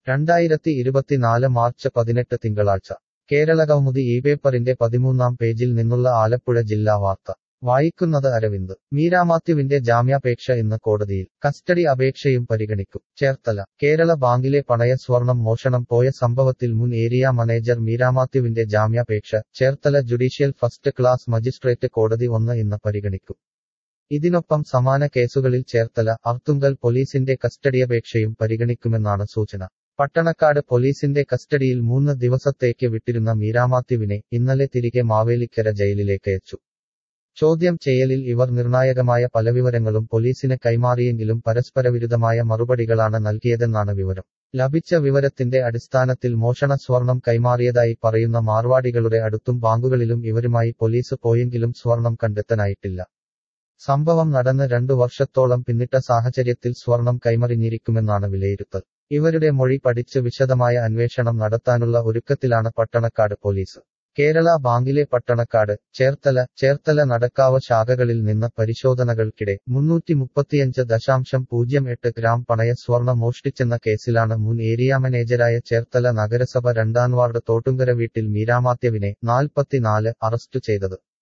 2024 March 18 തിങ്കളാഴ്ച കേരളകൗമുദി ഇപേപ്പറിന്റെ 13-ാം പേജിൽ നിന്നുള്ള ആലപ്പുഴ ജില്ലാ വാർത്ത വായിക്കുന്നത് അരവിന്ദ്. മീരാമാത്യുവിന്റെ ജാമ്യാപേക്ഷ ഇന്ന് കോടതിയിൽ. കസ്റ്റഡി അപേക്ഷയും പരിഗണിക്കും. ചേർത്തല. കേരള ബാങ്കിലെ പണയ സ്വർണം മോഷണം പോയ സംഭവത്തിൽ മുൻ ഏരിയ മാനേജർ മീരാമാത്യുവിന്റെ ജാമ്യാപേക്ഷ Cherthala judicial first class magistrate കോടതി ഇന്ന് പരിഗണിക്കും. ഇതിനൊപ്പം സമാന കേസുകളിൽ ചേർത്തല, അർത്തുങ്കൽ പോലീസിന്റെ കസ്റ്റഡിയപേക്ഷയും പരിഗണിക്കുമെന്നാണ് സൂചന. പട്ടണക്കാട് പോലീസിന്റെ കസ്റ്റഡിയിൽ 3 ദിവസത്തേക്ക് വിട്ടിരുന്ന മീരാമാത്യുവിനെ ഇന്നലെ തിരികെ മാവേലിക്കര ജയിലിലേക്കയച്ചു. ചോദ്യം ചെയ്യലിൽ ഇവർ നിർണായകമായ പല വിവരങ്ങളും പോലീസിന് കൈമാറിയെങ്കിലും പരസ്പരവിരുദ്ധമായ മറുപടികളാണ് നൽകിയതെന്നാണ് വിവരം. ലഭിച്ച വിവരത്തിന്റെ അടിസ്ഥാനത്തിൽ മോഷണ സ്വർണം കൈമാറിയതായി പറയുന്ന മാർവാടികളുടെ അടുത്തും ബാങ്കുകളിലും ഇവരുമായി പോലീസ് പോയെങ്കിലും സ്വർണം കണ്ടെത്താനായിട്ടില്ല. സംഭവം നടന്ന് 2 വർഷത്തോളം പിന്നിട്ട സാഹചര്യത്തിൽ സ്വർണം കൈമറിഞ്ഞിരിക്കുമെന്നാണ് വിലയിരുത്തൽ. ഇവരുടെ മൊഴി പഠിച്ച് വിശദമായ അന്വേഷണം നടത്താനുള്ള ഒരുക്കത്തിലാണ് പട്ടണക്കാട് പോലീസ്. കേരള ബാങ്കിലെ പട്ടണക്കാട്, ചേർത്തല നടക്കാവ് ശാഖകളിൽ നിന്ന് പരിശോധനകൾക്കിടെ 335.08 ഗ്രാം പണയ സ്വർണം മോഷ്ടിച്ചെന്ന കേസിലാണ് മുൻ ഏരിയ മാനേജരായ ചേർത്തല നഗരസഭ 2-ാം വാർഡ് തോട്ടുങ്കര വീട്ടിൽ മീരാമാത്യുവിനെ 44 അറസ്റ്റ് ചെയ്തത്.